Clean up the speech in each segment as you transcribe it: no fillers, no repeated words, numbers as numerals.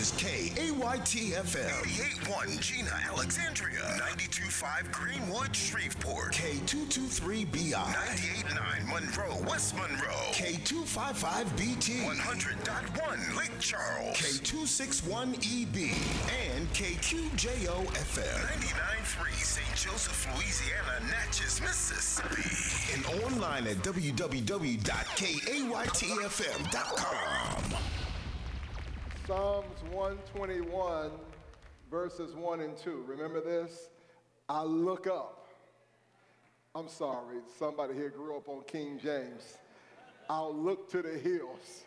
is KAYT-FM. 88.1 Gina, Alexandria. 92.5 Greenwood, Shreveport. K223BI. 98.9 Monroe, West Monroe. K255BT. 100.1 Lake Charles. K261EB. And KQJO-FM. 99.3 St. Joseph, Louisiana, Natchez, Mississippi. And online at www.kaytfm.com. Psalms 121, verses 1 and 2. Remember this? I look up. I'm sorry, somebody here grew up on King James. I'll look to the hills,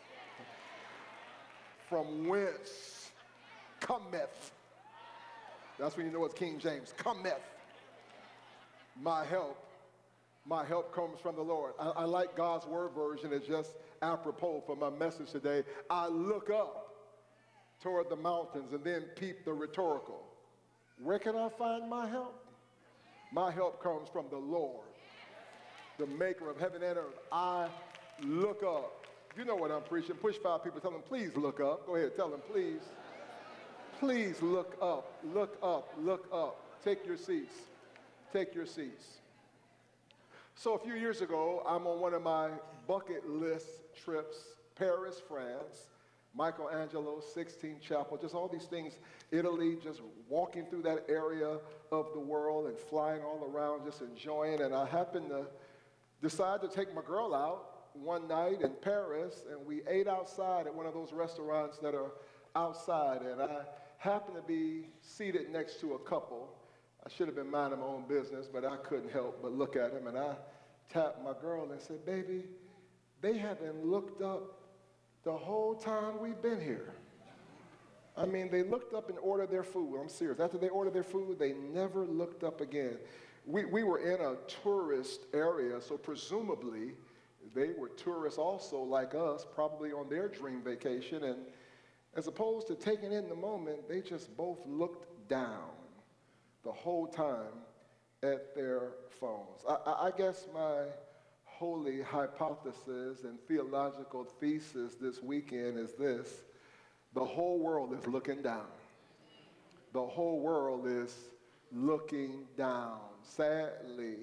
from whence cometh. That's when you know it's King James. Cometh my help. My help comes from the Lord. I like God's word version. It's just apropos for my message today. I look up toward the mountains and then peep the rhetorical. Where can I find my help? My help comes from the Lord, the maker of heaven and earth. I look up. You know what I'm preaching. Push 5 people. Tell them, please look up. Go ahead. Tell them, please. Please look up. Look up. Look up. Take your seats. Take your seats. So a few years ago, I'm on one of my bucket list trips, Paris, France, Michelangelo, Sixtine Chapel, just all these things, Italy, just walking through that area of the world and flying all around, just enjoying. And I happened to decide to take my girl out one night in Paris, and we ate outside at one of those restaurants that are outside. And I happened to be seated next to a couple. I should have been minding my own business, but I couldn't help but look at him. And I tapped my girl and said, baby, they haven't looked up the whole time we've been here. I mean, they looked up and ordered their food. I'm serious. After they ordered their food, they never looked up again. We were in a tourist area, so presumably they were tourists also like us, probably on their dream vacation. And as opposed to taking in the moment, they just both looked down the whole time at their phones. I guess my holy hypothesis and theological thesis this weekend is this: the whole world is looking down. The whole world is looking down. Sadly,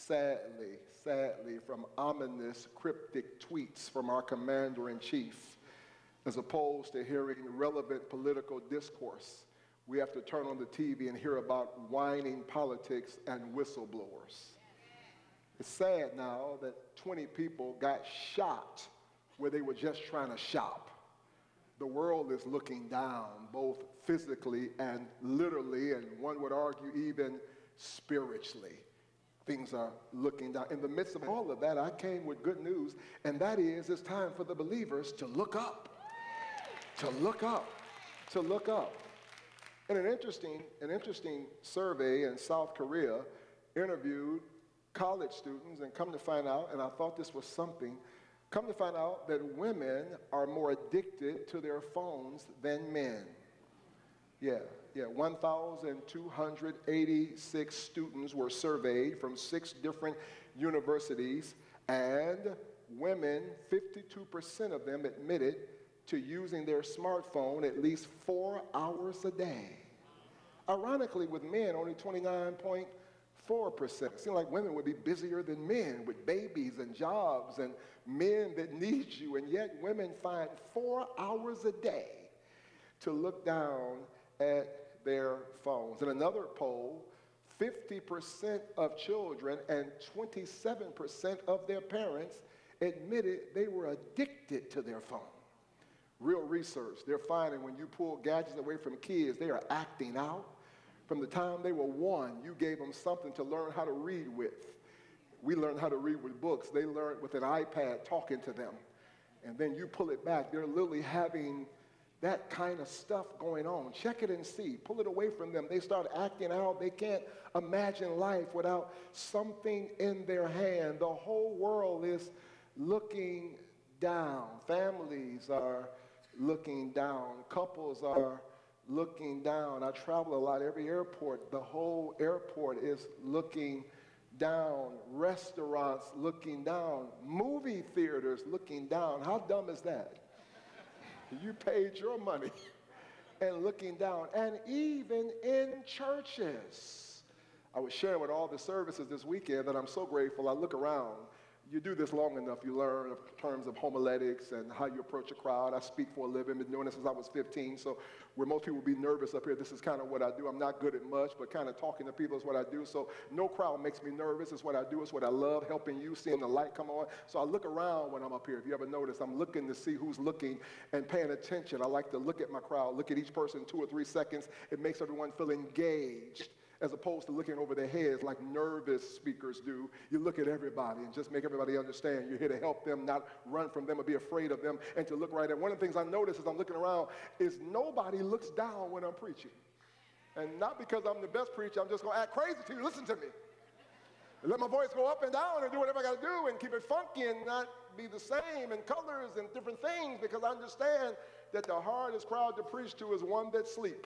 from ominous, cryptic tweets from our commander-in-chief, as opposed to hearing relevant political discourse, we have to turn on the TV and hear about whining politics and whistleblowers. It's sad now that 20 people got shot where they were just trying to shop. The world is looking down, both physically and literally, and one would argue even spiritually. Things are looking down. In the midst of all of that, I came with good news, and that is it's time for the believers to look up. To look up. To look up. And an interesting survey in South Korea interviewed college students, and come to find out, and I thought this was something, come to find out that women are more addicted to their phones than men. Yeah, 1,286 students were surveyed from 6 different universities, and women, 52% of them admitted to using their smartphone at least 4 hours a day. Ironically, with men, only 29.4%. It seems like women would be busier than men with babies and jobs and men that need you, and yet women find 4 hours a day to look down at their phones. In another poll, 50% of children and 27% of their parents admitted they were addicted to their phone. Real research, they're finding when you pull gadgets away from kids, they are acting out. From the time they were 1, you gave them something to learn how to read with. We learned how to read with books. They learned with an iPad talking to them. And then you pull it back, they're literally having that kind of stuff going on. Check it and see. Pull it away from them. They start acting out. They can't imagine life without something in their hand. The whole world is looking down. Families are looking down. Couples are looking down. I travel a lot. Every airport, the whole airport is looking down. Restaurants looking down. Movie theaters looking down. How dumb is that? You paid your money and looking down, and even in churches. I was sharing with all the services this weekend that I'm so grateful. I look around. You do this long enough, you learn in terms of homiletics and how you approach a crowd. I speak for a living, been doing this since I was 15, so where most people would be nervous up here, this is kind of what I do. I'm not good at much, but kind of talking to people is what I do. So no crowd makes me nervous. It's what I do. It's what I love, helping you, seeing the light come on. So I look around when I'm up here. If you ever notice, I'm looking to see who's looking and paying attention. I like to look at my crowd, look at each person 2 or 3 seconds. It makes everyone feel engaged, as opposed to looking over their heads like nervous speakers do. You look at everybody and just make everybody understand you're here to help them, not run from them or be afraid of them, and to look right at. One of the things I notice as I'm looking around is nobody looks down when I'm preaching. And not because I'm the best preacher, I'm just gonna act crazy to you. Listen to me. And let my voice go up and down and do whatever I gotta do and keep it funky and not be the same in colors and different things, because I understand that the hardest crowd to preach to is one that's asleep.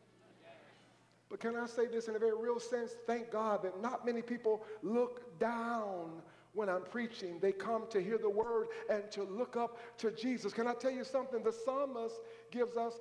But can I say this in a very real sense? Thank God that not many people look down when I'm preaching. They come to hear the word and to look up to Jesus. Can I tell you something? The psalmist gives us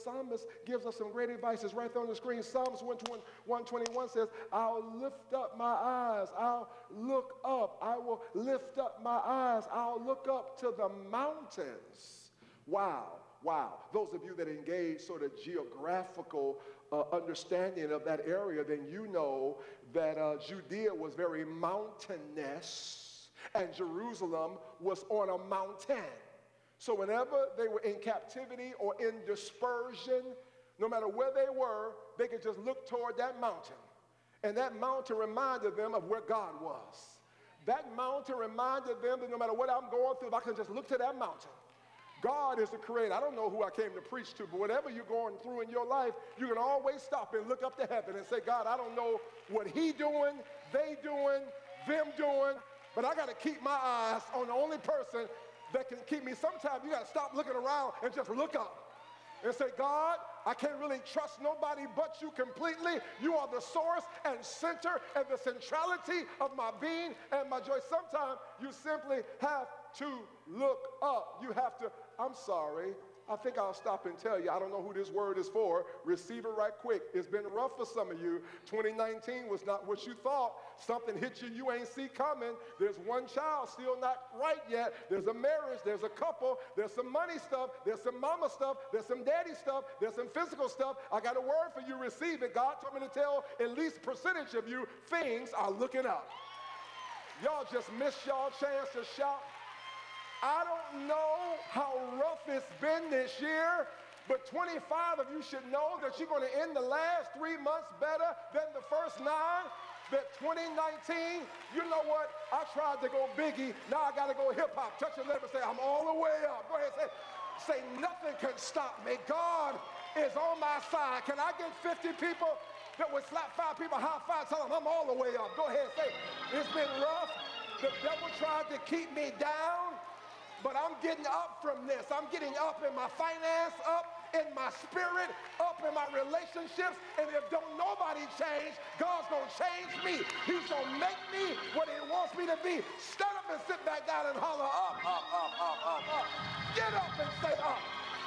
some great advice. It's right there on the screen. Psalms 121 says, I'll lift up my eyes. I'll look up. I will lift up my eyes. I'll look up to the mountains. Wow. Those of you that engage sort of geographical understanding of that area, then you know that Judea was very mountainous and Jerusalem was on a mountain. So whenever they were in captivity or in dispersion, no matter where they were, they could just look toward that mountain. And that mountain reminded them of where God was. That mountain reminded them that no matter what I'm going through, if I can just look to that mountain. God is the creator. I don't know who I came to preach to, but whatever you're going through in your life, you can always stop and look up to heaven and say, God, I don't know what he doing, they doing, them doing, but I got to keep my eyes on the only person that can keep me. Sometimes you got to stop looking around and just look up and say, God, I can't really trust nobody but you completely. You are the source and center and the centrality of my being and my joy. Sometimes you simply have to look up. You have to, I'm sorry, I think I'll stop and tell you, I don't know who this word is for. Receive it right quick. It's been rough for some of you. 2019 was not what you thought. Something hit you you ain't see coming. There's one child still not right yet. There's a marriage. There's a couple. There's some money stuff. There's some mama stuff. There's some daddy stuff. There's some physical stuff. I got a word for you. Receive it. God told me to tell at least a percentage of you things are looking up. Y'all just missed y'all chance to shout. I don't know how rough it's been this year, but 25 of you should know that you're going to end the last 3 months better than the first 9. That 2019, you know what? I tried to go Biggie. Now I got to go hip hop. Touch your lips and say, I'm all the way up. Go ahead and say nothing can stop me. God is on my side. Can I get 50 people that would slap 5 people high five? Tell them I'm all the way up. Go ahead and say, it's been rough. The devil tried to keep me down. But I'm getting up from this. I'm getting up in my finance, up in my spirit, up in my relationships. And if don't nobody change, God's going to change me. He's going to make me what he wants me to be. Stand up and sit back down and holler up, up, up, up, up, up. Get up and say up.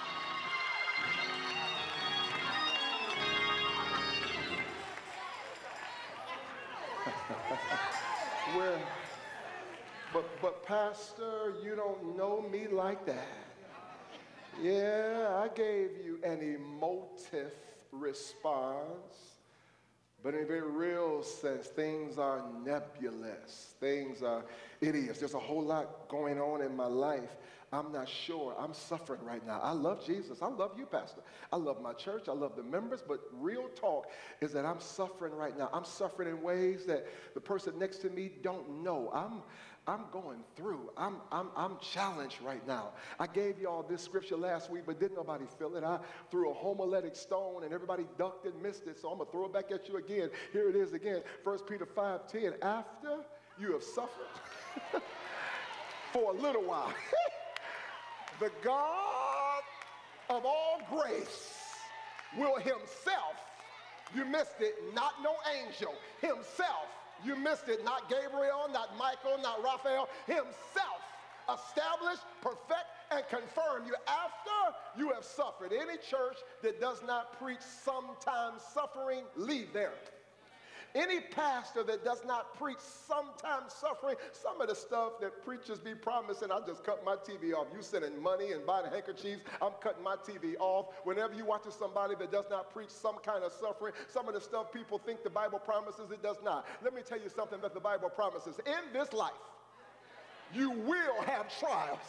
But Pastor, you don't know me like that. Yeah, I gave you an emotive response, but in a very real sense, things are nebulous. Things are idiots. There's a whole lot going on in my life. I'm not sure. I'm suffering right now. I love Jesus. I love you, Pastor. I love my church. I love the members. But real talk is that I'm suffering right now. I'm suffering in ways that the person next to me don't know. I'm going through. I'm challenged right now. I gave y'all this scripture last week, but didn't nobody feel it. I threw a homiletic stone, and everybody ducked and missed it, so I'm going to throw it back at you again. Here it is again, 1 Peter 5:10. After you have suffered for a little while, the God of all grace will himself, you missed it, not no angel, himself, you missed it, not Gabriel, not Michael, not Raphael, himself establish, perfect, and confirm you after you have suffered. Any church that does not preach sometimes suffering, leave there. Any pastor that does not preach sometimes suffering, some of the stuff that preachers be promising, I just cut my TV off. You sending money and buying handkerchiefs, I'm cutting my TV off. Whenever you watch somebody that does not preach some kind of suffering, some of the stuff people think the Bible promises, it does not. Let me tell you something that the Bible promises. In this life, you will have trials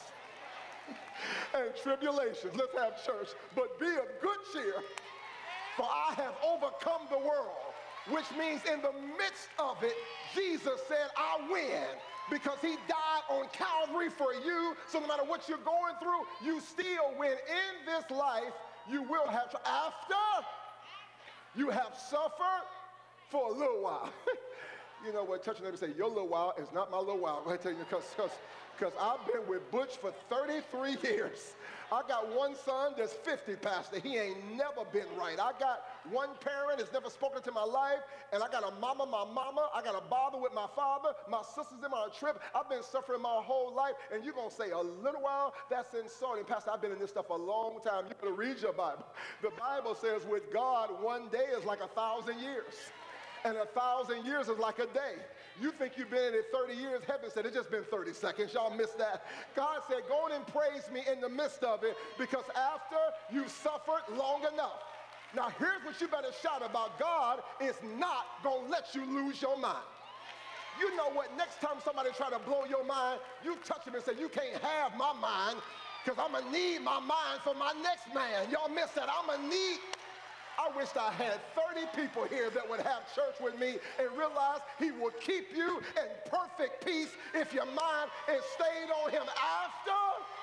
and tribulations. Let's have church. But be of good cheer, for I have overcome the world. Which means in the midst of it, Jesus said, I win, because he died on Calvary for you. So no matter what you're going through, you still win. In this life, you will have, after you have suffered for a little while. You know what, touch your neighbor, say, your little while is not my little while. I tell you, because I've been with Butch for 33 years. I got one son that's 50, pastor. He ain't never been right. I got one parent that's never spoken to my life, and I got a mama, my mama. I got a bother with my father. My sister's in on a trip. I've been suffering my whole life, and you're going to say a little while? That's insulting. Pastor, I've been in this stuff a long time. You better read your Bible. The Bible says with God, one day is like 1,000 years, and 1,000 years is like a day. You think you've been in it 30 years. Heaven said it's just been 30 seconds. Y'all missed that. God said, go on and praise me in the midst of it, because after you've suffered long enough. Now, here's what you better shout about. God is not going to let you lose your mind. You know what? Next time somebody try to blow your mind, you touch him and say, you can't have my mind, because I'm going to need my mind for my next man. Y'all missed that. I'm going to need... I wish I had 30 people here that would have church with me and realize he will keep you in perfect peace if your mind is stayed on him after.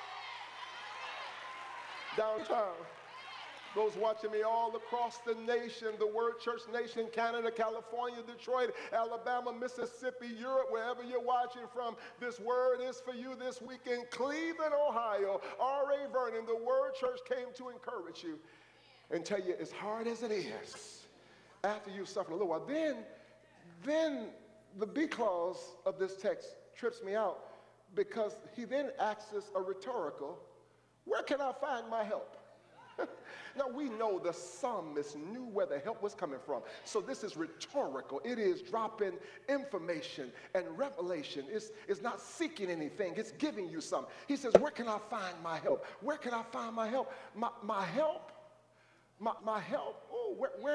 Downtown, those watching me all across the nation, the Word Church Nation, Canada, California, Detroit, Alabama, Mississippi, Europe, wherever you're watching from, this word is for you this weekend. Cleveland, Ohio, R.A. Vernon, the Word Church came to encourage you and tell you, as hard as it is, after you've suffered a little while, then the B clause of this text trips me out, because he then asks us a rhetorical, where can I find my help? Now, we know the psalmist knew where the help was coming from. So this is rhetorical. It is dropping information and revelation. It's not seeking anything. It's giving you something. He says, where can I find my help? Where can I find my help? My help? My help? Oh,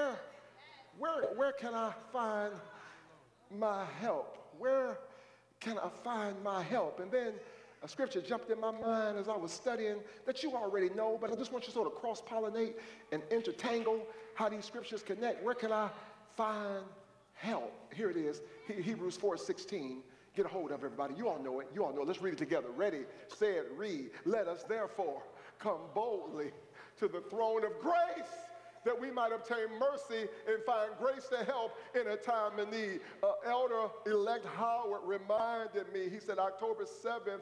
where can I find my help? Where can I find my help? And then a scripture jumped in my mind as I was studying that you already know, but I just want you to sort of cross-pollinate and intertangle how these scriptures connect. Where can I find help? Here it is, Hebrews 4:16. Get a hold of everybody. You all know it. You all know it. Let's read it together. Ready, said, read. Let us therefore come boldly to the throne of grace, that we might obtain mercy and find grace to help in a time of need. Elder-elect Howard reminded me, he said October 7th,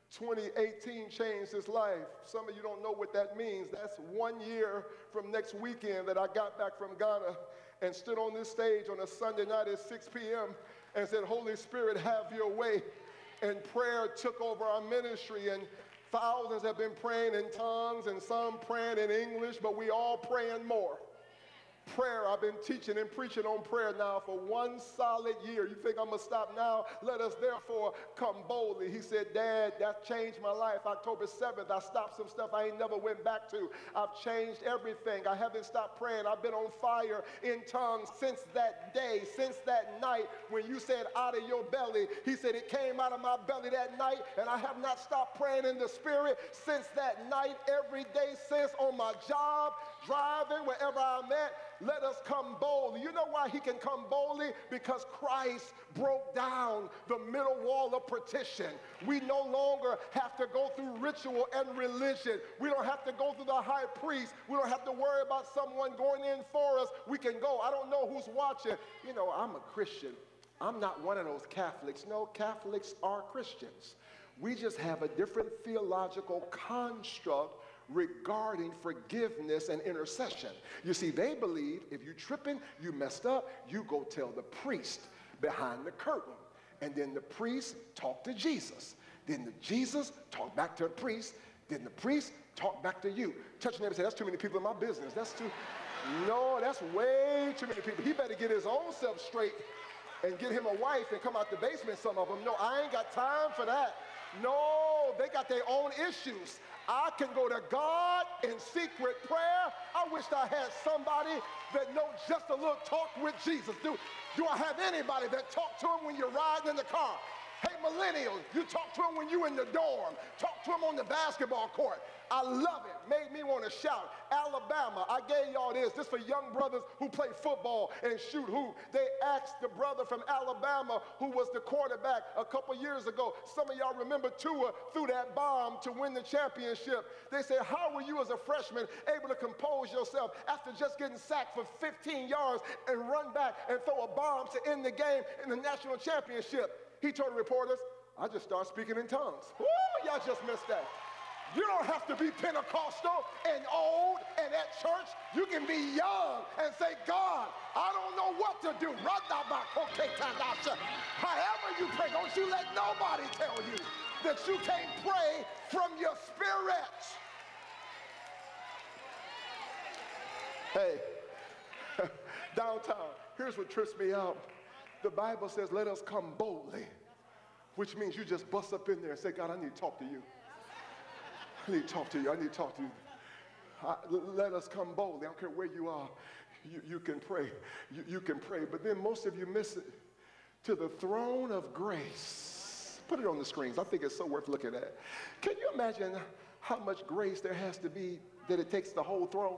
2018 changed his life. Some of you don't know what that means. That's 1 year from next weekend that I got back from Ghana and stood on this stage on a Sunday night at 6 p.m. and said, Holy Spirit, have your way. And prayer took over our ministry, and thousands have been praying in tongues and some praying in English, but we all praying more. Prayer, I've been teaching and preaching on prayer now for 1 solid year. You think I'm going to stop now? Let us therefore come boldly. He said, Dad, that changed my life. October 7th, I stopped some stuff I ain't never went back to. I've changed everything. I haven't stopped praying. I've been on fire in tongues since that day, since that night when you said out of your belly. He said it came out of my belly that night, and I have not stopped praying in the Spirit since that night, every day since, on my job, driving, wherever I'm at. Let us come boldly. You know why he can come boldly? Because Christ broke down the middle wall of partition. We no longer have to go through ritual and religion. We don't have to go through the high priest. We don't have to worry about someone going in for us. We can go. I don't know who's watching. You know, I'm a Christian. I'm not one of those Catholics. No, Catholics are Christians. We just have a different theological construct regarding forgiveness and intercession. You see, they believe if you tripping, you messed up, you go tell the priest behind the curtain. And then the priest talk to Jesus. Then the Jesus talk back to the priest. Then the priest talk back to you. Touch your neighbor and say, that's too many people in my business. That's too, no, that's way too many people. He better get his own self straight and get him a wife and come out the basement, some of them. No, I ain't got time for that. No, they got their own issues. I can go to God in secret prayer. I wish I had somebody that knows just a little talk with Jesus. Do I have anybody that talk to him when you're riding in the car? Hey, millennials, you talk to him when you're in the dorm. Talk to him on the basketball court. I love it. Made me want to shout. Alabama, I gave y'all this. This for young brothers who play football and shoot hoop. They asked the brother from Alabama who was the quarterback a couple years ago. Some of y'all remember Tua threw that bomb to win the championship. They said, how were you as a freshman able to compose yourself after just getting sacked for 15 yards and run back and throw a bomb to end the game in the national championship? He told the reporters, I just started speaking in tongues. Woo, y'all just missed that. You don't have to be Pentecostal and old and at church. You can be young and say, God, I don't know what to do. However you pray, don't you let nobody tell you that you can't pray from your spirit. Hey, downtown, here's what trips me out. The Bible says, let us come boldly, which means you just bust up in there and say, God, I need to talk to you. I need to talk to you. I need to talk to you. Let us come boldly. I don't care where you are. You can pray. You can pray. But then most of you miss it. To the throne of grace. Put it on the screens. I think it's so worth looking at. Can you imagine how much grace there has to be that it takes the whole throne?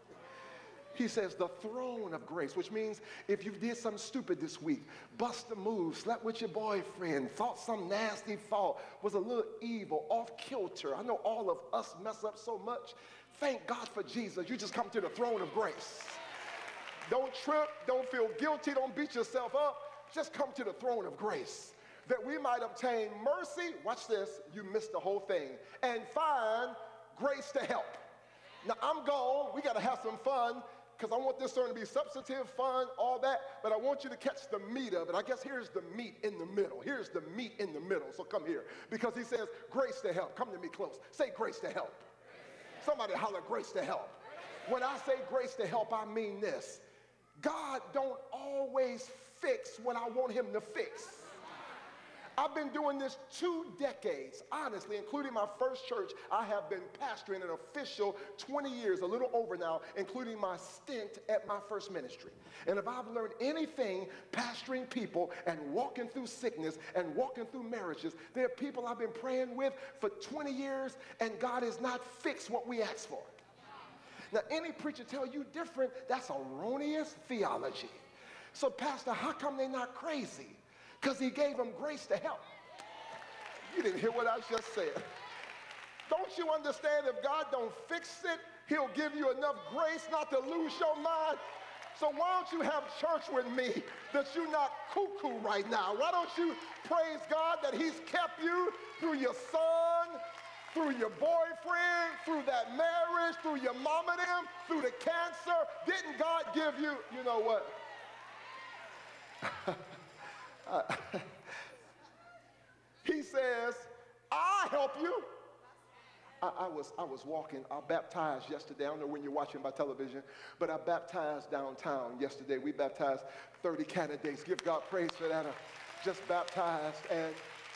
He says the throne of grace, which means if you did something stupid this week, bust a move, slept with your boyfriend, thought some nasty thought, was a little evil, off kilter. I know all of us mess up so much. Thank God for Jesus. You just come to the throne of grace. Don't trip, don't feel guilty, don't beat yourself up. Just come to the throne of grace that we might obtain mercy. Watch this, you missed the whole thing. And find grace to help. Now I'm gone, we gotta have some fun, because I want this sermon to be substantive, fun, all that, but I want you to catch the meat of it. I guess here's the meat in the middle. Here's the meat in the middle, so come here. Because he says, grace to help. Come to me close. Say grace to help. Somebody holler grace to help. When I say grace to help, I mean this. God don't always fix what I want him to fix. I've been doing this 2 decades, honestly, including my first church. I have been pastoring an official 20 years, a little over now, including my stint at my first ministry. And if I've learned anything pastoring people and walking through sickness and walking through marriages, there are people I've been praying with for 20 years, and God has not fixed what we asked for. Now, any preacher tell you different, that's erroneous theology. So, Pastor, how come they're not crazy? Because he gave them grace to help. You didn't hear what I just said. Don't you understand if God don't fix it, he'll give you enough grace not to lose your mind? So why don't you have church with me that you're not cuckoo right now? Why don't you praise God that he's kept you through your son, through your boyfriend, through that marriage, through your mom and them, through the cancer? Didn't God give you, you know what? He says, I help you. I was walking, I baptized yesterday. I don't know when you're watching by television, but I baptized downtown yesterday. We baptized 30 candidates. Give God praise for that. I just baptized, and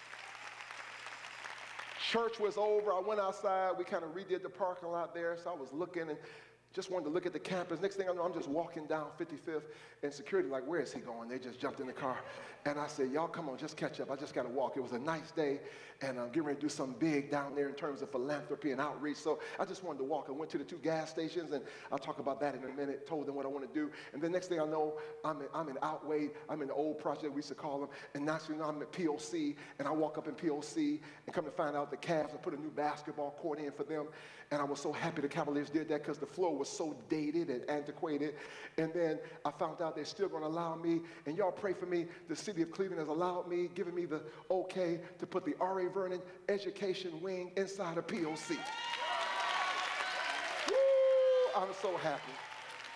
church was over. I went outside. We kind of redid the parking lot there, so I was looking and just wanted to look at the campus. Next thing I know, I'm just walking down 55th, and security like, where is he going? They just jumped in the car. And I said, y'all come on, just catch up. I just got to walk. It was a nice day, and I'm getting ready to do something big down there in terms of philanthropy and outreach. So I just wanted to walk. I went to the 2 gas stations, and I'll talk about that in a minute, told them what I want to do. And then next thing I know, I'm in Outway. I'm in the old project we used to call them. And now you know I'm at POC, and I walk up in POC and come to find out the Cavs have put a new basketball court in for them. And I was so happy the Cavaliers did that because the floor was so dated and antiquated. And then I found out they're still going to allow me, and y'all pray for me, the city of Cleveland has allowed me, given me the okay to put the R.A. Vernon Education Wing inside of POC. Woo, I'm so happy.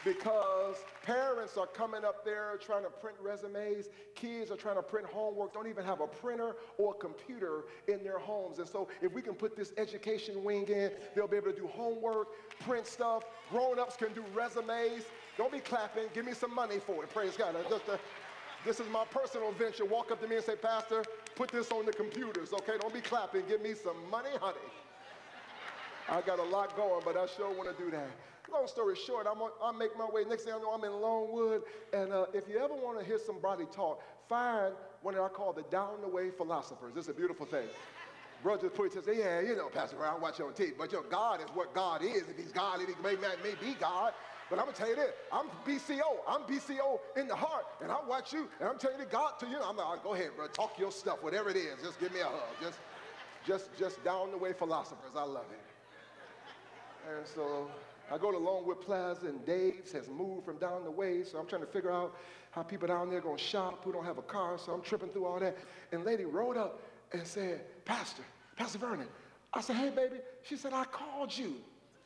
because parents are coming up there trying to print resumes. Kids are trying to print homework, don't even have a printer or a computer in their homes. And so if we can put this education wing in, they'll be able to do homework, print stuff. Grown-ups can do resumes. Don't be clapping. Give me some money for it. Praise God. This is my personal venture. Walk up to me and say, Pastor, put this on the computers, okay? Don't be clapping. Give me some money, honey. I got a lot going, but I sure want to do that. Long story short, I'll make my way. Next thing I know, I'm in Longwood. And if you ever want to hear somebody talk, find one that I call the down-the-way philosophers. This is a beautiful thing. Brother just put it to say, yeah, you know, Pastor, I watch you on TV. But, you know, God is what God is. If he's God, he may be God. But I'm going to tell you this. I'm BCO. I'm BCO in the heart. And I watch you, and I'm telling you, God to you. I'm like, go ahead, bro. Talk your stuff, whatever it is. Just give me a hug. Just down-the-way philosophers. I love it. And so I go to Longwood Plaza, and Dave's has moved from down the way, so I'm trying to figure out how people down there going to shop who don't have a car, so I'm tripping through all that. And a lady rode up and said, Pastor Vernon. I said, hey, baby. She said, I called you.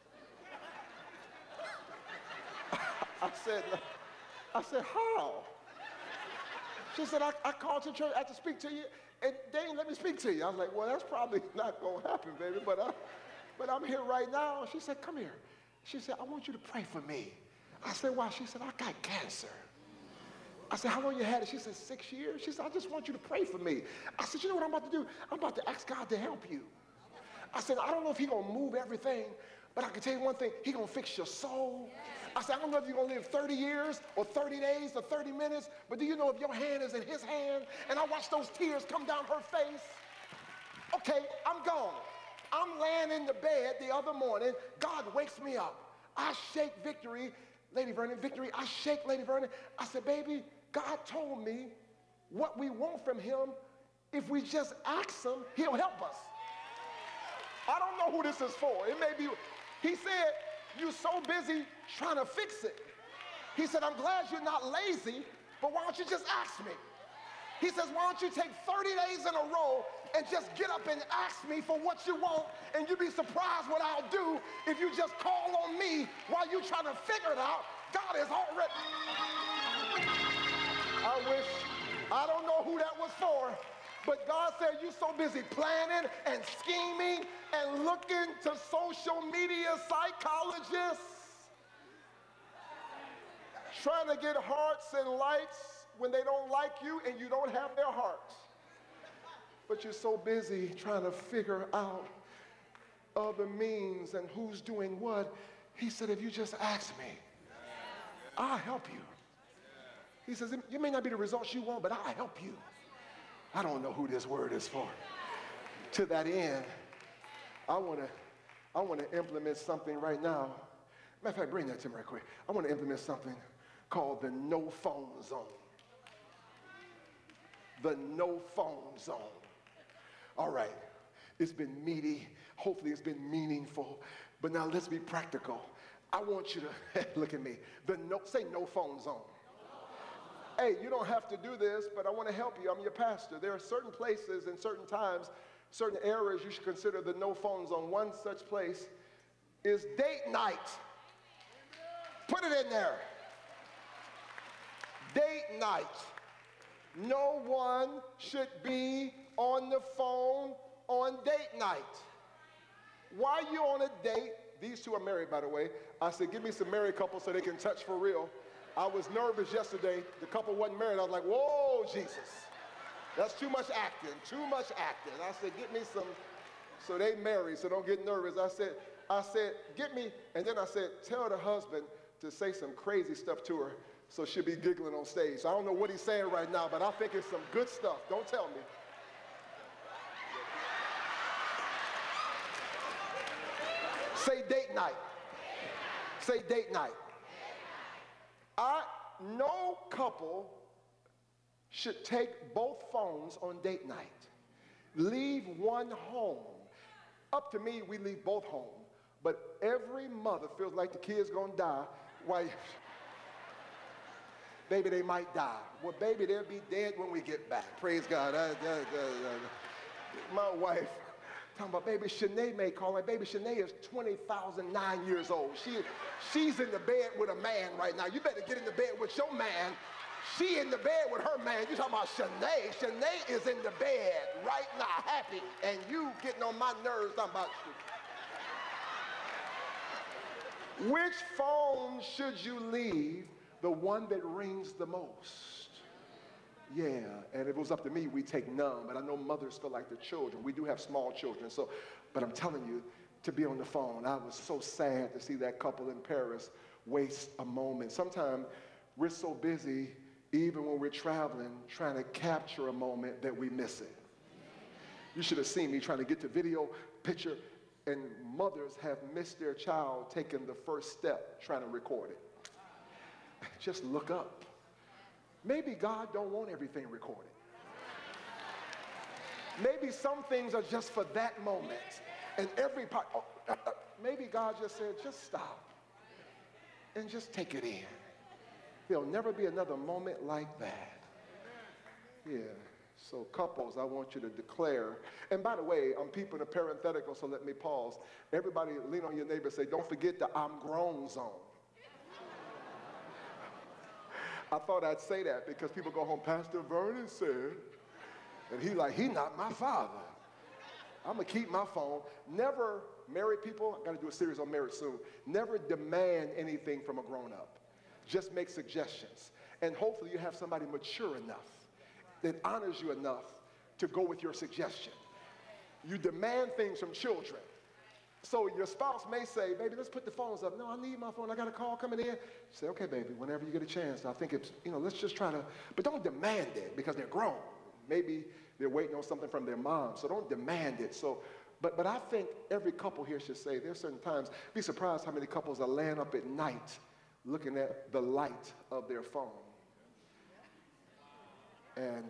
I said, how? She said, I called to church. I had to speak to you, and they didn't let me speak to you. I was like, well, that's probably not going to happen, baby, but I'm here right now. She said, come here. She said, I want you to pray for me. I said, why? She said, I got cancer. I said, how long you had it? She said, 6 years. She said, I just want you to pray for me. I said, you know what I'm about to do? I'm about to ask God to help you. I said, I don't know if he's going to move everything, but I can tell you one thing. He's going to fix your soul. I said, I don't know if you're going to live 30 years or 30 days or 30 minutes, but do you know if your hand is in his hand? And I watched those tears come down her face. Okay, I'm gone. I'm laying in the bed the other morning. God wakes me up. I shake Victory, Lady Vernon, Victory. I shake Lady Vernon. I said, baby, God told me what we want from him. If we just ask him, he'll help us. I don't know who this is for. It may be, he said, you're so busy trying to fix it. He said, I'm glad you're not lazy, but why don't you just ask me? He says, why don't you take 30 days in a row and just get up and ask me for what you want, and you'll be surprised what I'll do if you just call on me while you're trying to figure it out. God is already. I don't know who that was for, but God said you're so busy planning and scheming and looking to social media psychologists, trying to get hearts and likes when they don't like you and you don't have their hearts. But you're so busy trying to figure out other means and who's doing what. He said, if you just ask me, I'll help you. He says, it may not be the results you want, but I'll help you. I don't know who this word is for. To that end, I want to implement something right now. Matter of fact, bring that to me right quick. I want to implement something called the no phone zone. The no phone zone. All right, it's been meaty. Hopefully it's been meaningful. But now let's be practical. I want you to, look at me, say no phone zone. Hey, you don't have to do this, but I want to help you. I'm your pastor. There are certain places and certain times, certain areas you should consider the no phone zone. One such place is date night. Put it in there. Date night. No one should be on the phone on date night. While you're on a date, these two are married, by the way. I said, give me some married couples so they can touch for real. I was nervous yesterday. The couple wasn't married. I was like, whoa, Jesus. That's too much acting, too much acting. I said, get me some, so they married, so don't get nervous. I said, get me, and then I said, tell the husband to say some crazy stuff to her so she'll be giggling on stage. So I don't know what he's saying right now, but I think it's some good stuff. Don't tell me. Say date night. Say date night. No couple should take both phones on date night. Leave one home. Up to me, we leave both home. But every mother feels like the kid's gonna die. Why? Baby, they might die. Well, baby, they'll be dead when we get back. Praise God. My wife Talking about baby Shanae may call her. Baby Shanae is 20,009 years old. She's in the bed with a man right now. You better get in the bed with your man. She in the bed with her man. You talking about Shanae. Shanae is in the bed right now, happy. And you getting on my nerves talking about you. Which phone should you leave? The one that rings the most. Yeah, and if it was up to me, we'd take none. But I know mothers feel like the children. We do have small children. So, but I'm telling you, to be on the phone, I was so sad to see that couple in Paris waste a moment. Sometimes we're so busy, even when we're traveling, trying to capture a moment that we miss it. You should have seen me trying to get to video, picture, and mothers have missed their child taking the first step trying to record it. Just look up. Maybe God don't want everything recorded. Maybe some things are just for that moment. And every part, maybe God just said, just stop and just take it in. There'll never be another moment like that. Yeah. So couples, I want you to declare. And by the way, I'm peeping a parenthetical, so let me pause. Everybody lean on your neighbor and say, don't forget the I'm grown zone. I thought I'd say that because people go home, Pastor Vernon said, and he not my father. I'm going to keep my phone. Never, married people, I've got to do a series on marriage soon, never demand anything from a grown-up. Just make suggestions. And hopefully you have somebody mature enough that honors you enough to go with your suggestion. You demand things from children. So your spouse may say, baby, let's put the phones up. No, I need my phone. I got a call coming in. You say, okay, baby, whenever you get a chance. I think it's, let's just try to, but don't demand it because they're grown. Maybe they're waiting on something from their mom, so don't demand it. So, but I think every couple here should say, there's certain times, be surprised how many couples are laying up at night looking at the light of their phone. And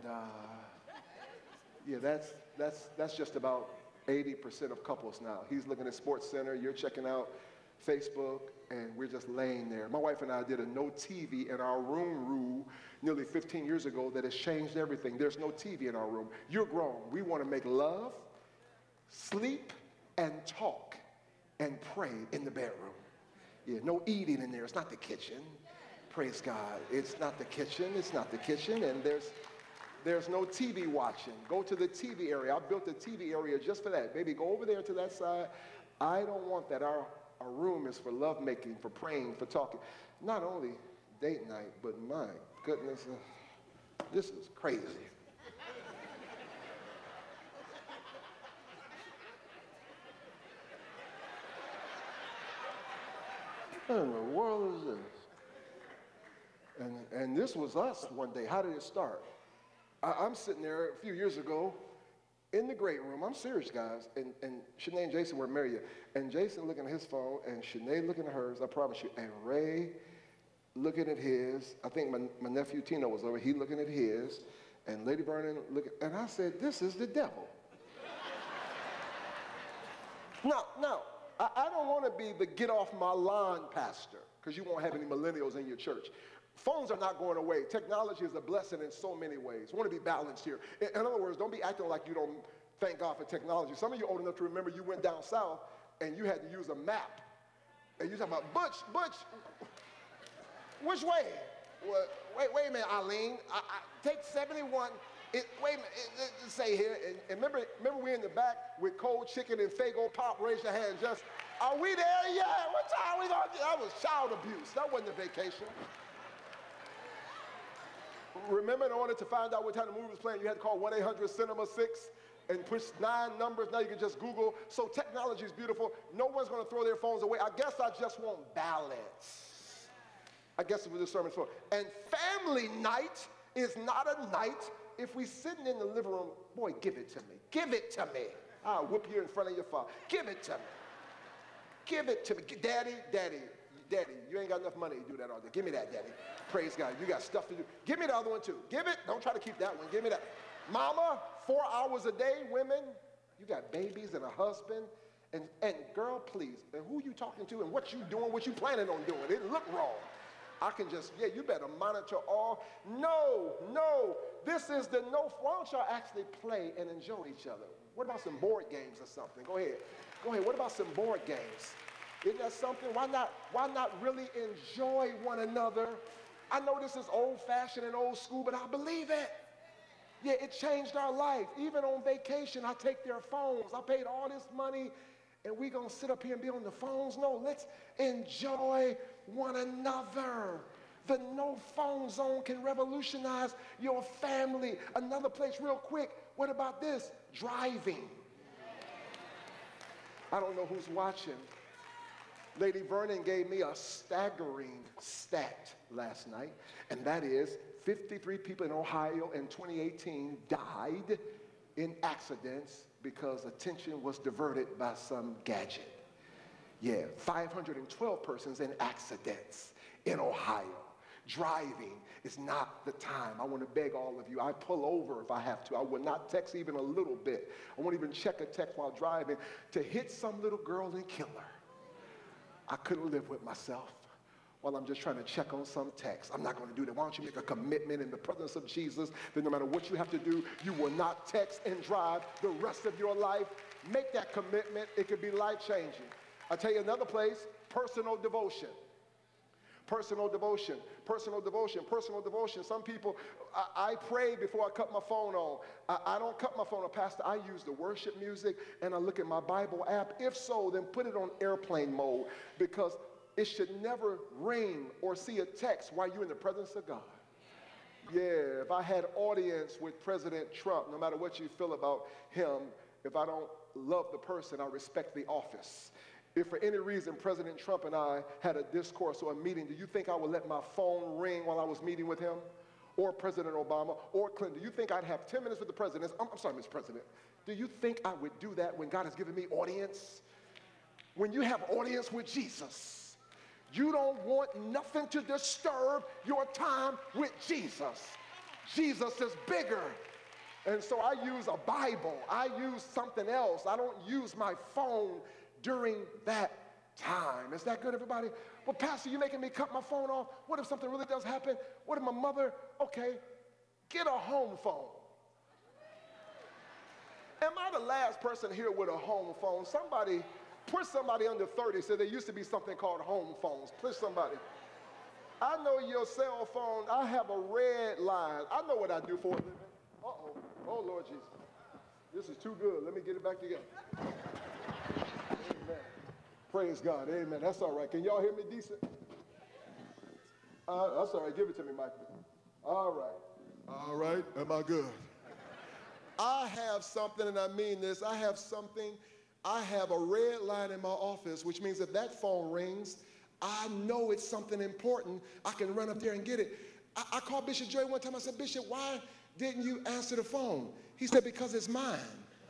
yeah, that's just about 80% of couples now. He's looking at SportsCenter, you're checking out Facebook, and we're just laying there. My wife and I did a no TV in our room rule nearly 15 years ago that has changed everything. There's no TV in our room. You're grown. We want to make love, sleep, and talk, and pray in the bedroom. Yeah, no eating in there. It's not the kitchen. Praise God. It's not the kitchen. It's not the kitchen, and there's no TV watching. Go to the TV area. I built a TV area just for that. Baby, go over there to that side. I don't want that. Our room is for love making, for praying, for talking. Not only date night, but my goodness, this is crazy. What in the world is this? And this was us one day. How did it start? I'm sitting there a few years ago in the great room. I'm serious, guys. And Shanae and Jason were married. And Jason looking at his phone, and Shanae looking at hers, I promise you. And Ray looking at his. I think my nephew Tino was over. He looking at his. And Lady Vernon looking. And I said, this is the devil. No. I don't want to be the get off my lawn pastor, because you won't have any millennials in your church. Phones are not going away. Technology is a blessing in so many ways. I want to be balanced here. In other words, don't be acting like you don't thank God for technology. Some of you are old enough to remember you went down south and you had to use a map. And you're talking about, Butch, which way? Well, wait a minute, Eileen. Take 71. Wait a minute, say here. And remember we in the back with cold chicken and Faygo Pop. Raise your hand. Just, are we there yet? What time are we going to do? That was child abuse. That wasn't a vacation. Remember, in order to find out what time the movie was playing, you had to call 1-800-CINEMA-6 and push 9 numbers. Now you can just Google. So technology is beautiful. No one's going to throw their phones away. I guess I just want balance. I guess that's what this sermon's for. And family night is not a night if we sitting in the living room. Boy, give it to me. Give it to me. I'll whoop you in front of your father. Give it to me. Give it to me. Daddy, you ain't got enough money to do that all day. Give me that, Daddy. Praise God. You got stuff to do. Give me the other one, too. Give it. Don't try to keep that one. Give me that. Mama, 4 hours a day, women, you got babies and a husband. And girl, please, and who you talking to and what you doing, what you planning on doing. It look wrong. I can just, you better monitor all. No, this is the no. Why don't y'all actually play and enjoy each other? What about some board games or something? Go ahead. Go ahead. What about some board games? Isn't that something? Why not really enjoy one another? I know this is old-fashioned and old school, but I believe it. Yeah, it changed our life. Even on vacation, I take their phones. I paid all this money, and we gonna sit up here and be on the phones? No, let's enjoy one another. The no phone zone can revolutionize your family. Another place real quick, what about this? Driving. I don't know who's watching. Lady Vernon gave me a staggering stat last night, and that is 53 people in Ohio in 2018 died in accidents because attention was diverted by some gadget. Yeah, 512 persons in accidents in Ohio. Driving is not the time. I want to beg all of you, I pull over if I have to. I will not text even a little bit. I won't even check a text while driving to hit some little girl and kill her. I couldn't live with myself while I'm just trying to check on some text. I'm not going to do that. Why don't you make a commitment in the presence of Jesus that no matter what you have to do, you will not text and drive the rest of your life? Make that commitment. It could be life-changing. I'll tell you another place, personal devotion. Personal devotion, personal devotion, personal devotion. Some people, I pray before I cut my phone on. I don't cut my phone on, Pastor. I use the worship music and I look at my Bible app. If so, then put it on airplane mode because it should never ring or see a text while you're in the presence of God. Yeah, if I had audience with President Trump, no matter what you feel about him, if I don't love the person, I respect the office. If for any reason President Trump and I had a discourse or a meeting, do you think I would let my phone ring while I was meeting with him? Or President Obama or Clinton? Do you think I'd have 10 minutes with the president? I'm sorry, Mr. President. Do you think I would do that when God has given me audience? When you have audience with Jesus, you don't want nothing to disturb your time with Jesus. Jesus is bigger. And so I use a Bible. I use something else. I don't use my phone during that time. Is that good, everybody? Well, Pastor, you're making me cut my phone off. What if something really does happen? What if my mother, okay, get a home phone. Am I the last person here with a home phone? Somebody, push somebody under 30 said there used to be something called home phones. Push somebody. I know your cell phone, I have a red line. I know what I do for a living. Uh-oh. Oh, Lord Jesus. This is too good. Let me get it back together. Amen. Praise God. Amen. That's all right. Can y'all hear me decent? That's all right. Give it to me, Mike. All right. All right. Am I good? I have something, and I mean this. I have something. I have a red line in my office, which means if that phone rings, I know it's something important. I can run up there and get it. I called Bishop Joy one time. I said, Bishop, why didn't you answer the phone? He said, because it's mine.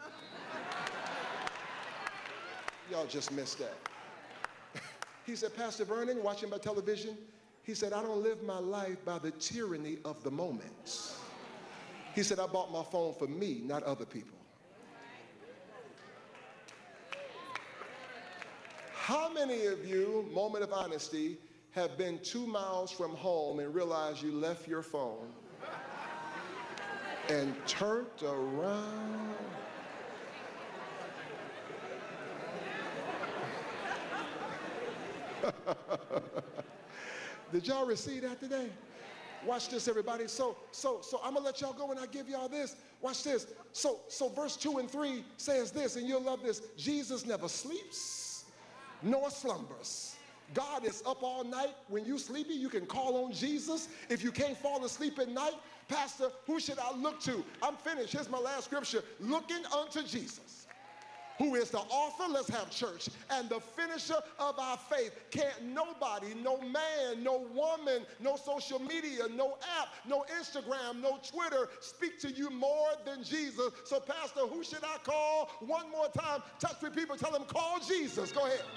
Y'all just missed that. He said, Pastor Vernon, watching my television, he said, I don't live my life by the tyranny of the moment. He said, I bought my phone for me, not other people. How many of you, moment of honesty, have been 2 miles from home and realized you left your phone and turned around? Did y'all receive that today? Watch this, everybody. So I'm gonna let y'all go and I give y'all this. Watch this. So verse 2 and 3 says this, and you'll love this. Jesus never sleeps nor slumbers. God is up all night. When you sleepy, you can call on Jesus. If you can't fall asleep at night, Pastor, who should I look to? I'm finished. Here's my last scripture. Looking unto Jesus, who is the author, let's have church, and the finisher of our faith. Can't nobody, no man, no woman, no social media, no app, no Instagram, no Twitter speak to you more than Jesus. So Pastor, who should I call? One more time, touch with people, tell them, call Jesus. Go ahead.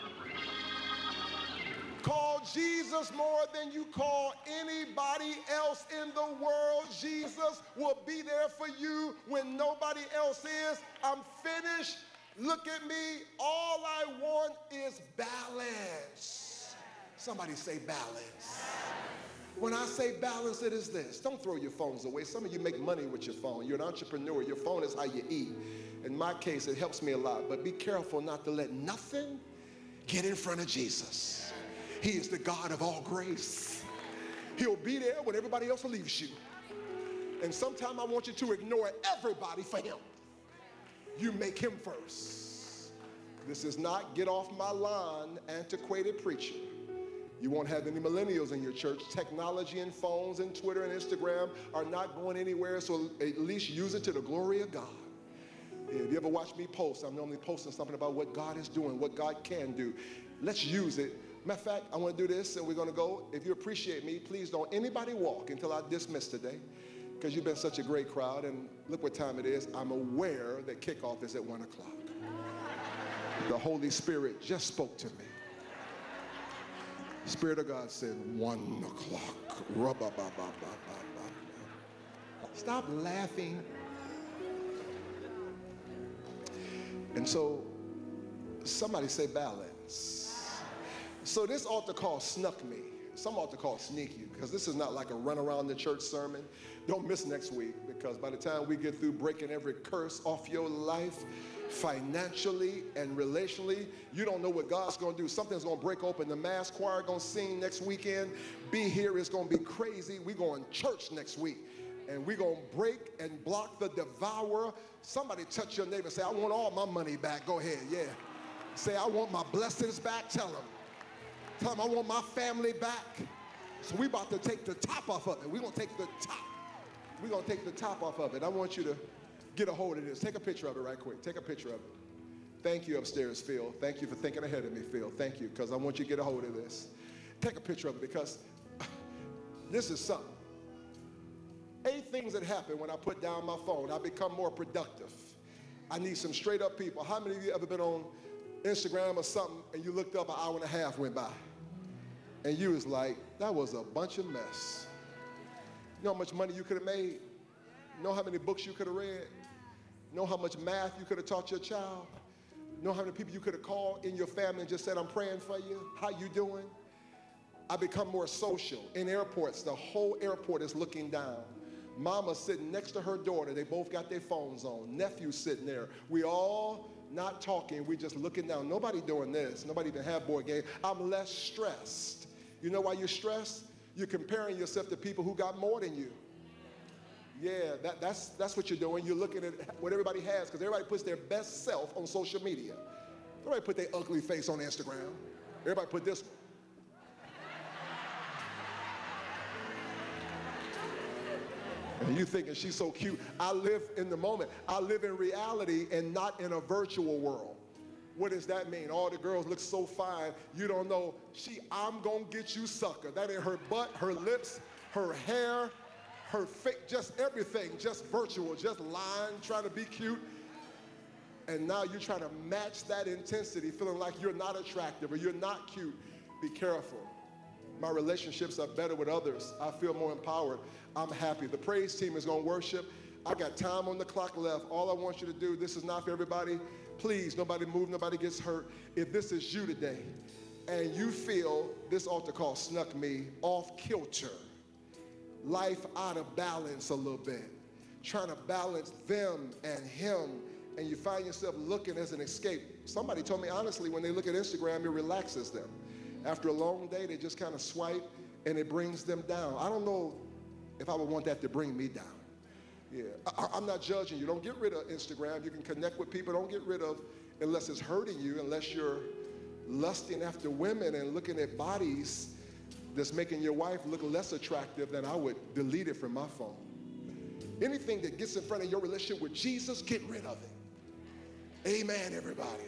Call Jesus more than you call anybody else in the world. Jesus will be there for you when nobody else is. I'm finished. Look at me. All I want is balance. Somebody say balance. When I say balance, it is this. Don't throw your phones away. Some of you make money with your phone. You're an entrepreneur. Your phone is how you eat. In my case, it helps me a lot. But be careful not to let nothing get in front of Jesus. He is the God of all grace. He'll be there when everybody else leaves you. And sometimes I want you to ignore everybody for him. You make him first. This is not get off my lawn, antiquated preacher. You won't have any millennials in your church. Technology and phones and Twitter and Instagram are not going anywhere, so at least use it to the glory of God. Yeah, if you ever watch me post, I'm normally posting something about what God is doing, what God can do. Let's use it. Matter of fact, I want to do this, and we're going to go. If you appreciate me, please don't anybody walk until I dismiss today, because you've been such a great crowd, and look what time it is. I'm aware that kickoff is at 1 o'clock. The Holy Spirit just spoke to me. Spirit of God said, 1 o'clock. Stop laughing. And so, somebody say balance. So this altar call snuck me. Some altar call sneak you, because this is not like a run around the church sermon. Don't miss next week, because by the time we get through breaking every curse off your life, financially and relationally, you don't know what God's going to do. Something's going to break open. The mass choir going to sing next weekend. Be here. It's going to be crazy. We're going to church next week, and we're going to break and block the devourer. Somebody touch your neighbor and say, I want all my money back. Go ahead. Yeah. Say, I want my blessings back. Tell them. Tell them I want my family back. So we're about to take the top off of it. We're going to take the top. We're going to take the top off of it. I want you to get a hold of this. Take a picture of it right quick. Take a picture of it. Thank you upstairs, Phil. Thank you for thinking ahead of me, Phil. Thank you, because I want you to get a hold of this. Take a picture of it, because this is something. 8 things that happen when I put down my phone. I become more productive. I need some straight up people. How many of you ever been on Instagram or something and you looked up, an hour and a half went by? And you was like, that was a bunch of mess. You know how much money you could have made? Know how many books you could have read? Know how much math you could have taught your child? Know how many people you could have called in your family and just said, I'm praying for you. How you doing? I become more social. In airports, the whole airport is looking down. Mama's sitting next to her daughter. They both got their phones on. Nephew's sitting there. We all not talking. We just looking down. Nobody doing this. Nobody even have board game. I'm less stressed. You know why you're stressed? You're comparing yourself to people who got more than you. Yeah, that's what you're doing. You're looking at what everybody has, because everybody puts their best self on social media. Nobody put their ugly face on Instagram. Everybody put this one. And you thinking she's so cute. I live in the moment. I live in reality and not in a virtual world. What does that mean? All the girls look so fine. You don't know. I'm gonna get you, sucker. That ain't her butt, her lips, her hair, her face, just everything, just virtual, just lying, trying to be cute. And now you're trying to match that intensity, feeling like you're not attractive or you're not cute. Be careful. My relationships are better with others. I feel more empowered. I'm happy. The praise team is going to worship. I got time on the clock left. All I want you to do, this is not for everybody. Please, nobody move, nobody gets hurt. If this is you today and you feel this altar call snuck me off kilter, life out of balance a little bit, trying to balance them and him, and you find yourself looking as an escape. Somebody told me honestly, when they look at Instagram, it relaxes them. After a long day, they just kind of swipe and it brings them down. I don't know if I would want that to bring me down. Yeah, I'm not judging you. Don't get rid of Instagram. You can connect with people. Don't get rid of, unless it's hurting you, unless you're lusting after women and looking at bodies that's making your wife look less attractive, then I would delete it from my phone. Anything that gets in front of your relationship with Jesus, get rid of it. Amen, everybody.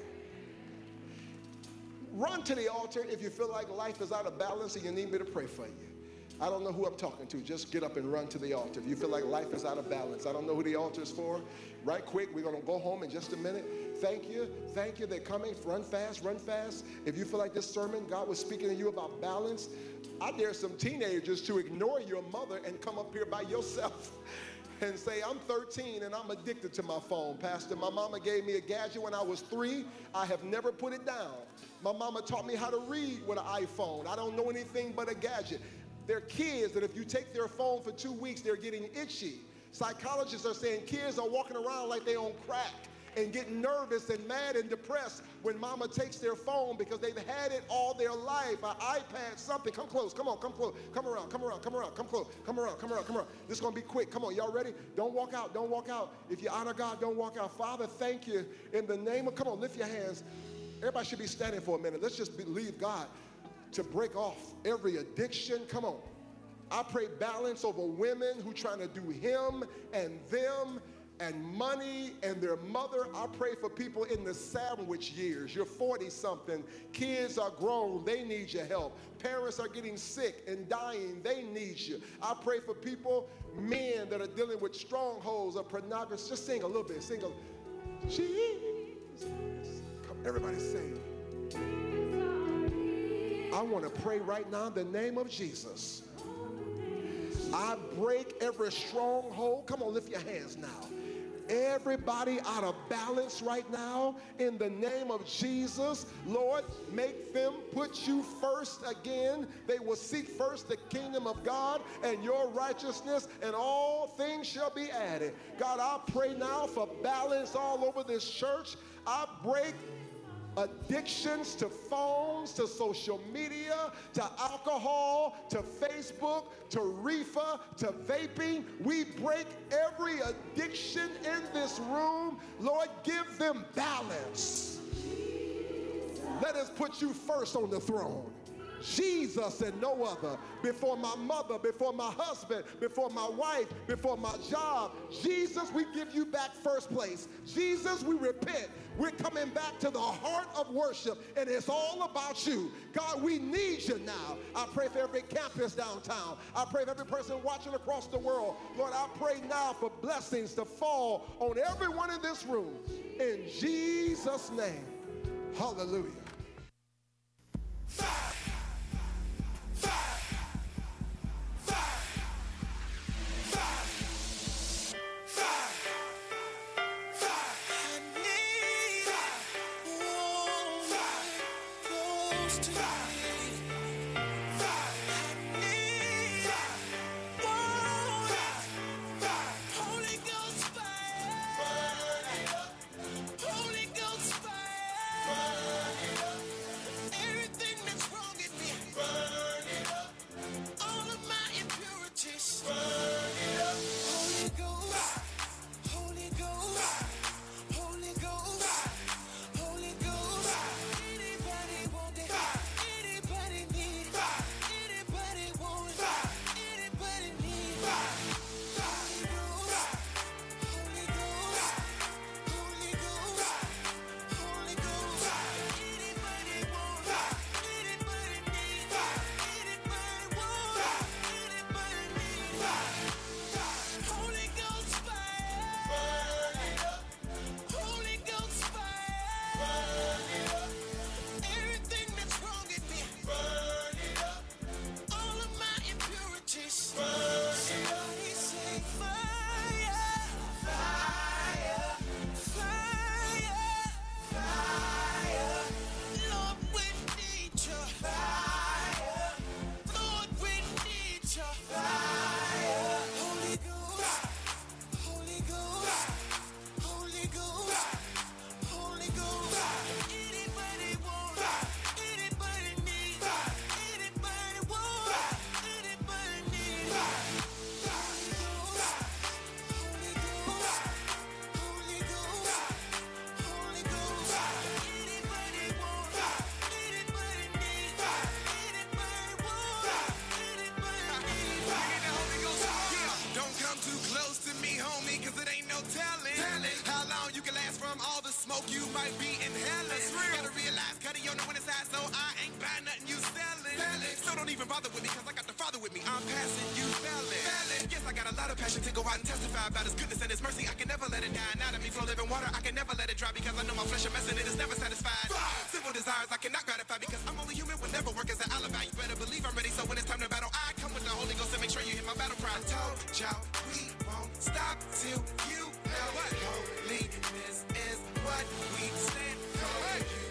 Run to the altar if you feel like life is out of balance and you need me to pray for you. I don't know who I'm talking to. Just get up and run to the altar. If you feel like life is out of balance, I don't know who the altar is for. Right quick, we're going to go home in just a minute. Thank you. Thank you. They're coming. Run fast. Run fast. If you feel like this sermon, God was speaking to you about balance, I dare some teenagers to ignore your mother and come up here by yourself and say, I'm 13 and I'm addicted to my phone. Pastor, my mama gave me a gadget when I was 3. I have never put it down. My mama taught me how to read with an iPhone. I don't know anything but a gadget. They're kids that if you take their phone for 2 weeks, they're getting itchy. Psychologists are saying kids are walking around like they on crack and getting nervous and mad and depressed when mama takes their phone because they've had it all their life, an iPad, something. Come close, come on, come close, come around, come around, come around, come close, come around, come around, come around. This is gonna be quick. Come on, y'all ready? Don't walk out, don't walk out. If you honor God, don't walk out. Father, thank you in the name of, come on, lift your hands. Everybody should be standing for a minute. Let's just believe God to break off every addiction. Come on. I pray balance over women who trying to do him and them and money and their mother. I pray for people in the sandwich years. You're 40-something. Kids are grown. They need your help. Parents are getting sick and dying. They need you. I pray for people, men that are dealing with strongholds of pornography. Just sing a little bit. Sing a, Jesus. Come, everybody sing. I want to pray right now in the name of Jesus. I break every stronghold. Come on, lift your hands now. Everybody out of balance right now in the name of Jesus. Lord, make them put you first again. They will seek first the kingdom of God and your righteousness, and all things shall be added. God, I pray now for balance all over this church. I break addictions to phones, to social media, to alcohol, to Facebook, to reefer, to vaping. We break every addiction in this room. Lord, give them balance. Let us put you first on the throne. Jesus and no other. Before my mother, before my husband, before my wife, before my job. Jesus, we give you back first place. Jesus, we repent. We're coming back to the heart of worship, and it's all about you. God, we need you now. I pray for every campus downtown. I pray for every person watching across the world. Lord, I pray now for blessings to fall on everyone in this room. In Jesus' name, hallelujah.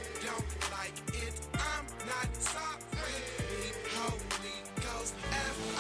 Holy Ghost,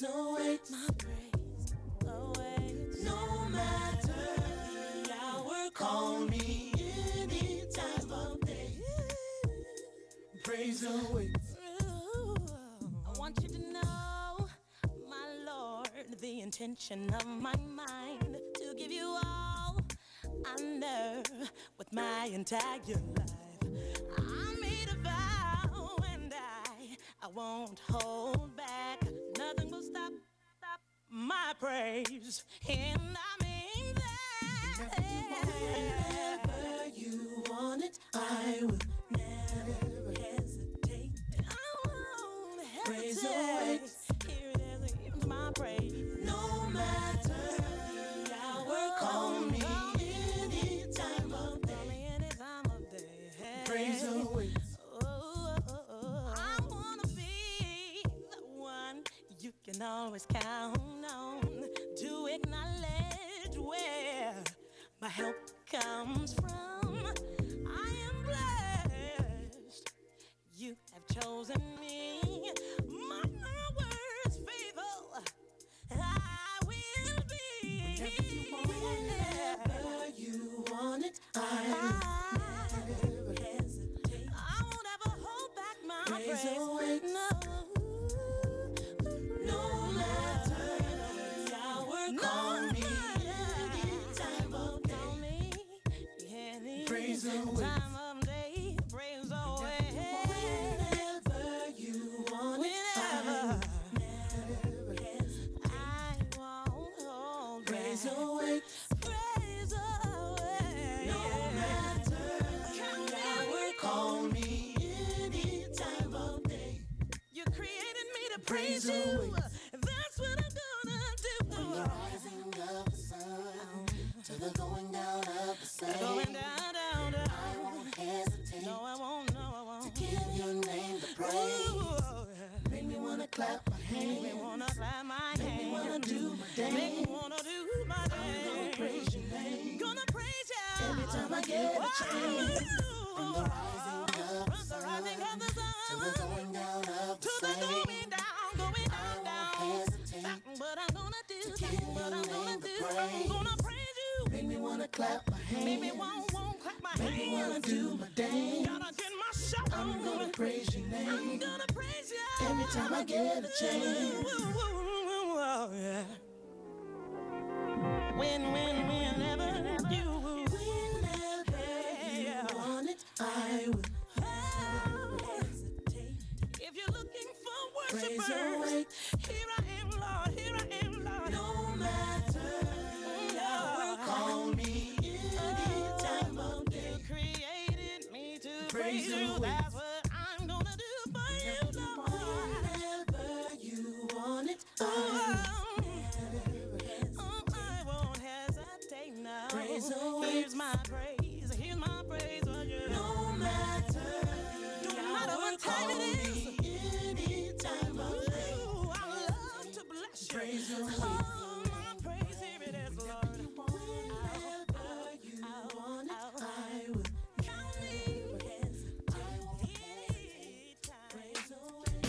awaits. My praise awaits. No matter the hour, call me any time of day. Praise awaits. I want you to know, my Lord, the intention of my mind to give you all I know with my entire life. I made a vow and I won't hold back. Nothing will stop my praise. And I mean that. Whenever you want it, I will never hesitate. I won't hesitate. Here it is, my praise. No matter the hour, call me any time of day. Any time of day. Praise awaits. I wanna be the one you can always count on to acknowledge where my help comes from. I am blessed. You have chosen me. My word's faithful. I will be. Whenever you want it, I will never hesitate. I won't ever hold back my praise. No matter the hour, call me any time of day. Call me any time of day. Praise away. Whenever you want it, I won't hold back. Praise away. Praise away. No matter the hour, call me any time of day. You created me to praise you. That's what I'm gonna do. From the rising of the sun to the going down of the same. Going down, down, down. I won't hesitate. No, I won't. No, I won't. To give your name the praise. Ooh, make me wanna clap my hands. Make me wanna clap my hands. Make me wanna do my dance. Make me wanna do my dance. I'm gonna praise your name. Gonna praise you every time I get a chance. From the rising of the sun to the going down of the same. Going down, down. Something what I'm gonna do. Something what I'm gonna do. I'm gonna praise you. Make me wanna clap my hands. Make me won't clap my hands. Make me wanna do my dance. Gotta get my shout. I'm gonna praise your name. I'm gonna praise you every time I get a chance. Whenever you want it, I will never hesitate. If you're looking for worshipers, here I am, Lord. Here I am, Lord. No matter the hour, call me any time of day. You created me to praise you. That's what I'm gonna do for you, Lord. Whenever you want it, I won't hesitate now. Here's my praise. Here's my praise for you. No matter what time it is. Any time of day. I love to bless you. Praise the Lord. Oh, my praise, here it is, Lord. Whenever you want it, I will never hesitate. I won't hesitate. Praise the Lord.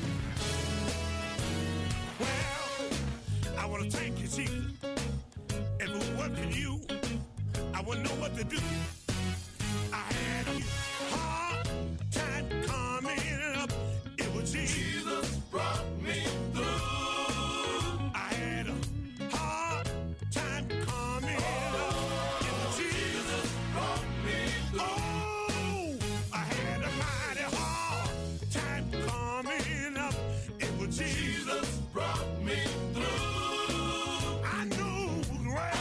Well, I want to thank you, Jesus. If it wasn't you, I wouldn't know what to do. I had a hard time coming up. It was Jesus brought me through. I had a hard time coming up. It was Jesus brought me through. Oh, I had a mighty hard time coming up. It was Jesus brought me through. I know grace.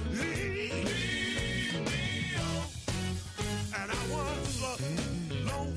Long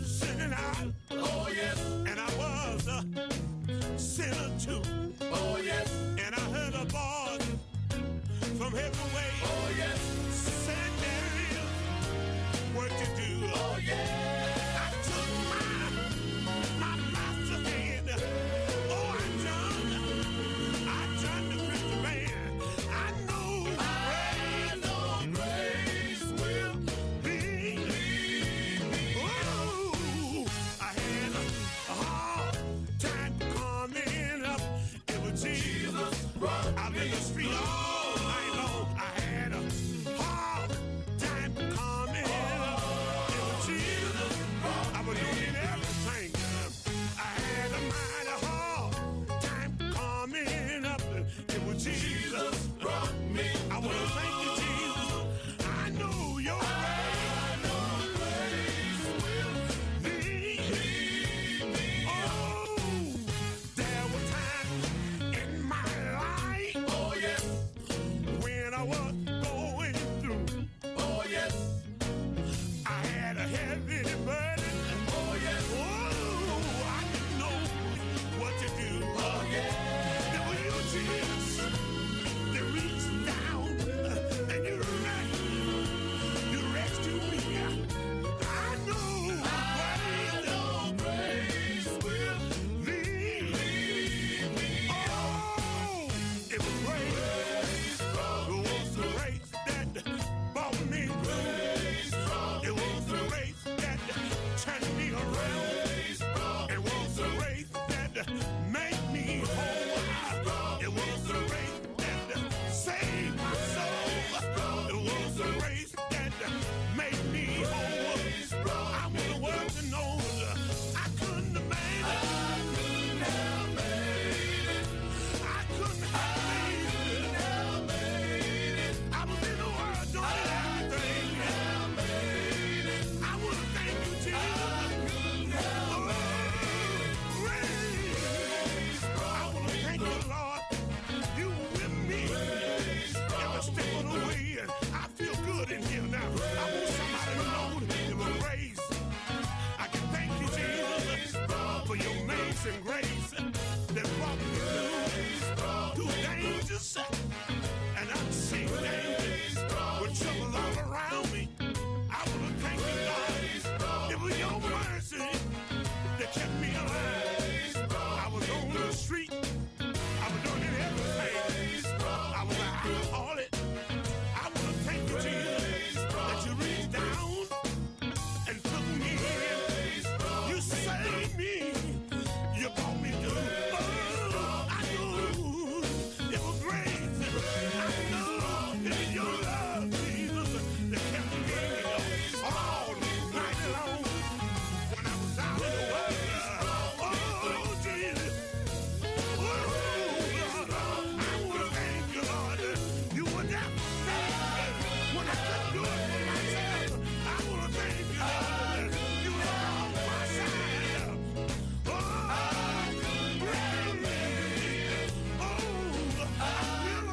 and grace that brought me through dangers and unseen dangers with trouble all around me. I want to thank you, God. It was your mercy that kept me alive. I was on the street. I was doing everything. I was an alcoholic. I want to thank you, Jesus, that you reached down and took me in. You saved me. You brought me through. Oh, I know it was grace. I know it was your love, Jesus, that kept me all night long when I was out in the world. Oh, Jesus. Oh, Lord, I want to thank you, Lord. You were there when I couldn't do it for myself. I want to thank you, Lord. You were on my side. Oh, praise me. Oh, you're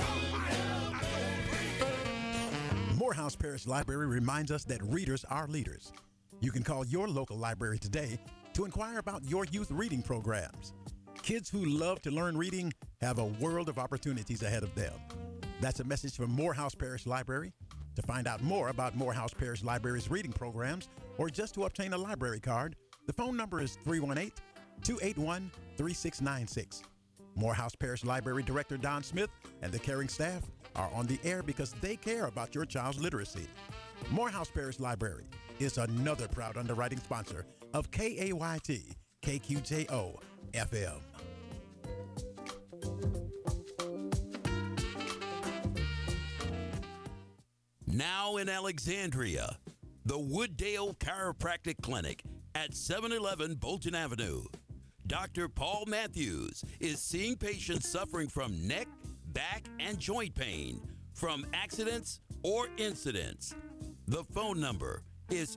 almighty. Morehouse Parish Library reminds us that readers are leaders. You can call your local library today to inquire about your youth reading programs. Kids who love to learn reading have a world of opportunities ahead of them. That's a message from Morehouse Parish Library. To find out more about Morehouse Parish Library's reading programs or just to obtain a library card, the phone number is 318-281-3696. Morehouse Parish Library Director Don Smith and the caring staff are on the air because they care about your child's literacy. Morehouse Parish Library is another proud underwriting sponsor of KAYT KQJO FM. Now in Alexandria, the Wooddale Chiropractic Clinic at 711 Bolton Avenue. Dr. Paul Matthews is seeing patients suffering from neck, back, and joint pain from accidents or incidents. The phone number is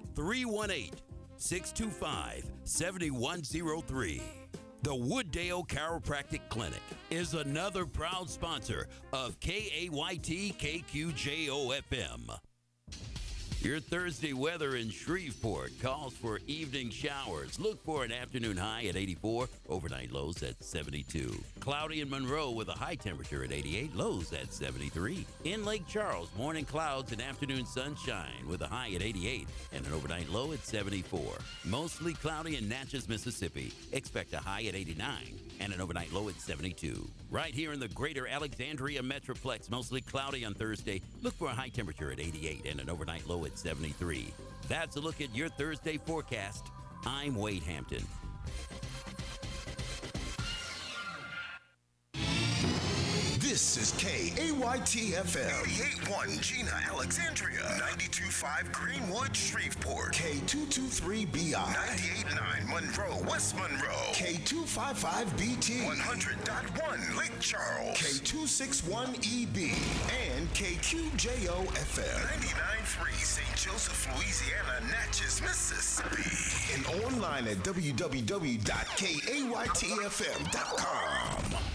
318-625-7103. The Wooddale Chiropractic Clinic is another proud sponsor of KAYT KQJO FM. Your Thursday weather in Shreveport calls for evening showers. Look for an afternoon high at 84, overnight lows at 72. Cloudy in Monroe with a high temperature at 88, lows at 73. In Lake Charles, morning clouds and afternoon sunshine with a high at 88 and an overnight low at 74. Mostly cloudy in Natchez, Mississippi. Expect a high at 89 and an overnight low at 72. Right here in the greater Alexandria Metroplex, mostly cloudy on Thursday. Look for a high temperature at 88 and an overnight low at 73. That's a look at your Thursday forecast. I'm Wade Hampton. This is KAYT-FM, 88.1 Gina, Alexandria, 92.5 Greenwood, Shreveport, K223BI, 98.9 Monroe, West Monroe, K255BT, 100.1 Lake Charles, K261EB, and KQJO-FM, 99.3 St. Joseph, Louisiana, Natchez, Mississippi, and online at www.kaytfm.com.